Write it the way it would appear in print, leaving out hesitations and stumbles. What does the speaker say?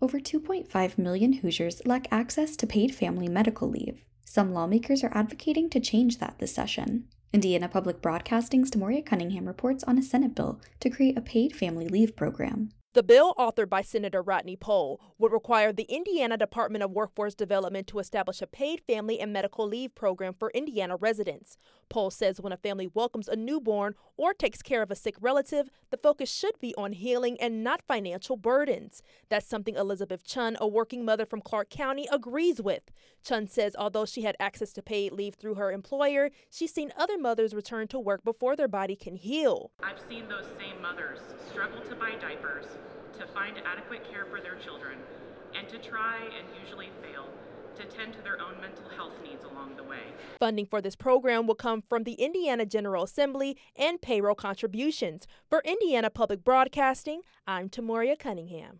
Over 2.5 million Hoosiers lack access to paid family medical leave. Some lawmakers are advocating to change that this session. Indiana Public Broadcasting's Demoria Cunningham reports on a Senate bill to create a paid family leave program. The bill, authored by Senator Rodney Pohl, would require the Indiana Department of Workforce Development to establish a paid family and medical leave program for Indiana residents. Pohl says when a family welcomes a newborn or takes care of a sick relative, the focus should be on healing and not financial burdens. That's something Elizabeth Chun, a working mother from Clark County, agrees with. Chun says although she had access to paid leave through her employer, she's seen other mothers return to work before their body can heal. I've seen those same mothers struggle to buy diapers, to find adequate care for their children, and to try and usually fail to tend to their own mental health needs along the way. Funding for this program will come from the Indiana General Assembly and payroll contributions. For Indiana Public Broadcasting, I'm Demoria Cunningham.